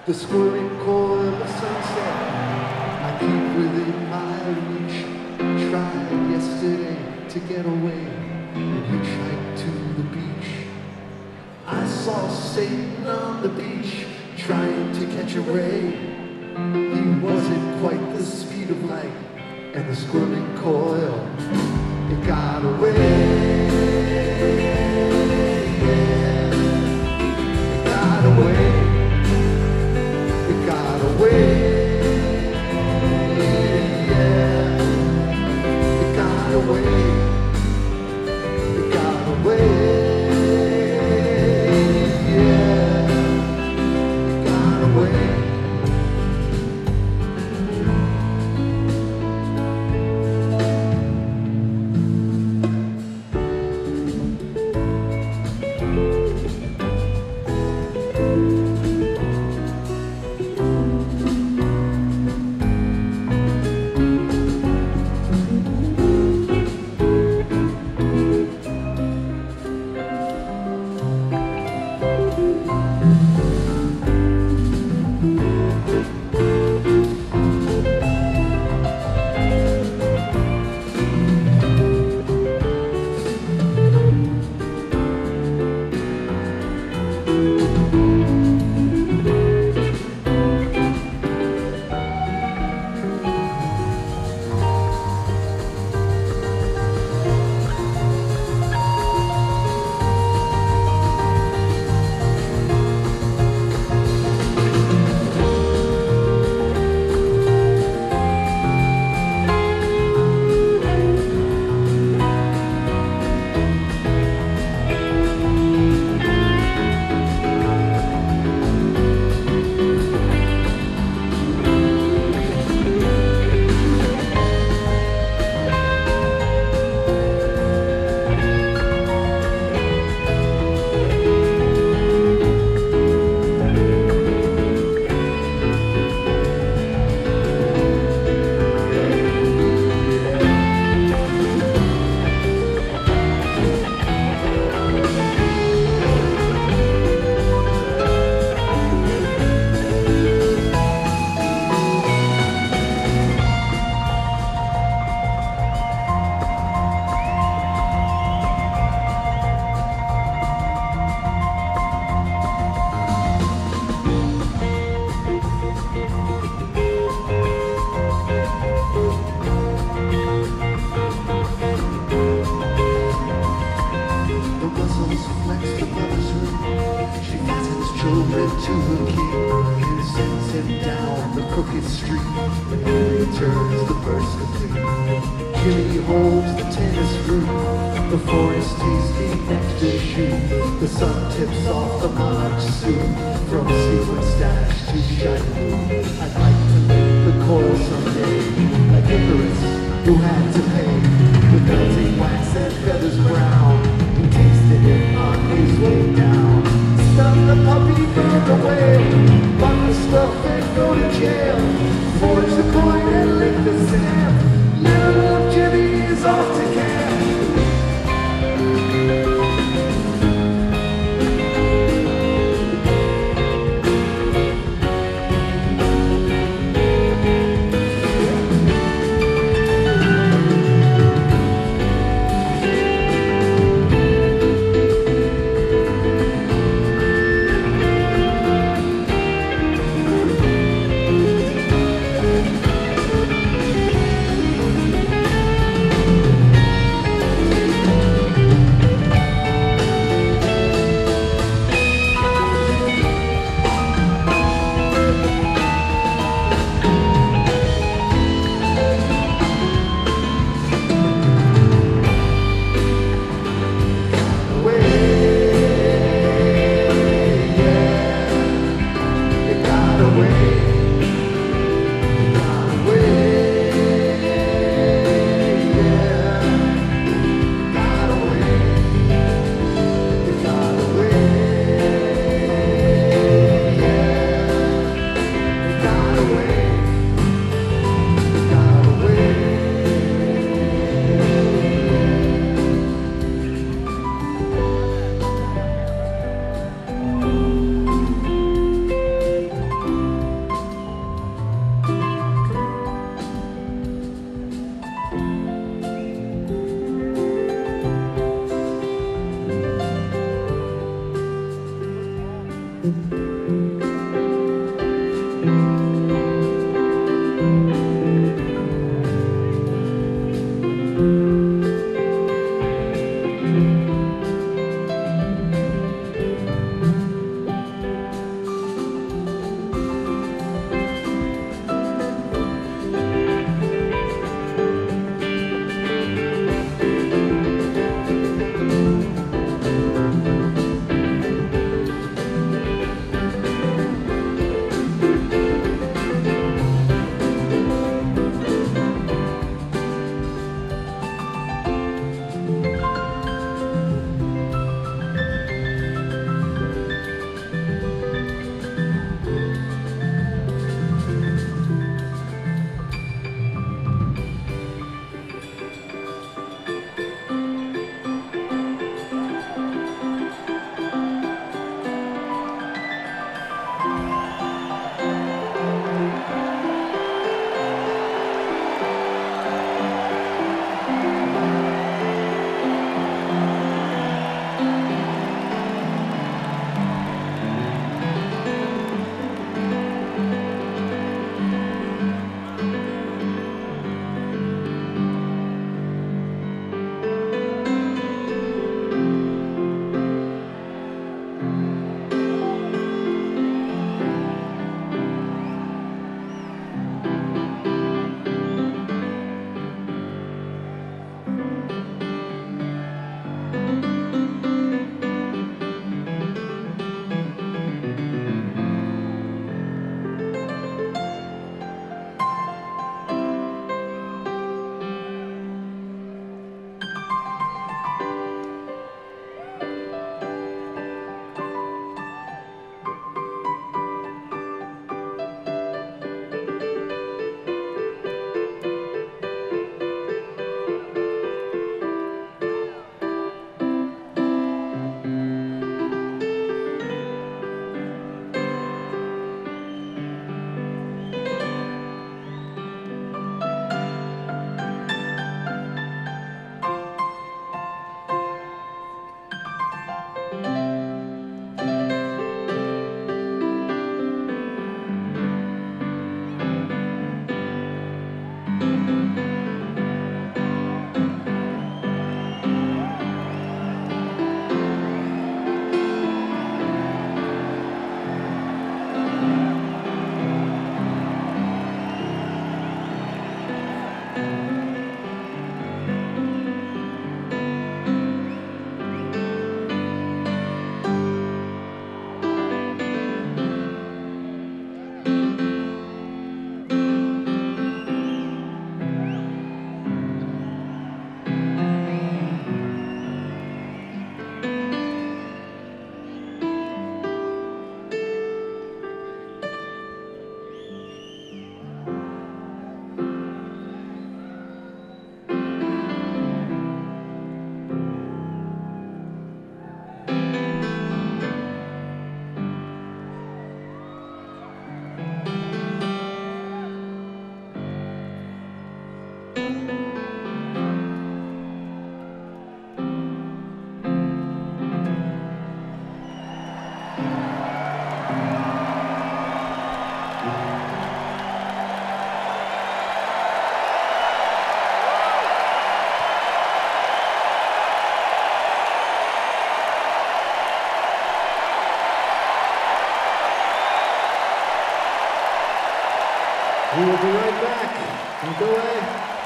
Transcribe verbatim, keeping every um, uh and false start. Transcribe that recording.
The squirming coil of sunset I keep within my reach. Tried yesterday to get away and hitchhiked to the beach. I saw Satan on the beach trying to catch a ray. He wasn't quite the speed of light, and the squirming coil, it got away. Yeah. It got away. It got away. Yeah. It got away. It got away. Yeah. It got away. children to the king and sends him down the crooked street. When he returns, the verse complete. Jimmy holds the tennis root, the forest tasting nectar shoot. The sun tips off the monarch suit, from sequin stash to shiny blue. I'd like to make the coil someday, like Icarus, who had to pay with melting wax and feathers brown. He tasted it on his way down. Stun the puppy, burn the whale, lock the stuff and go to jail. Forge the coin and lick the sand. Little old Jimmy is off to camp. We will be right back. Don't go away.